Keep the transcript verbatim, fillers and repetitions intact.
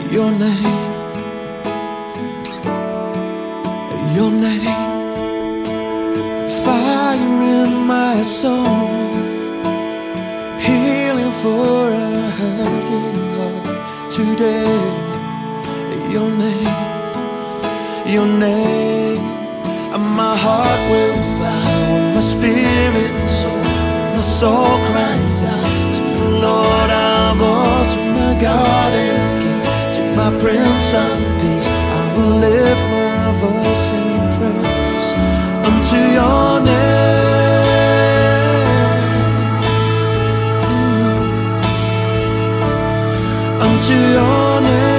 Your name, your name, fire in my soul, healing for a hurting heart today. Your name, your name, and my heart will bow, my spirit soul, my soul cries out to the Lord of all, to my God and King, to my Prince of Peace. I will lift my voice in praise unto your name, unto your name.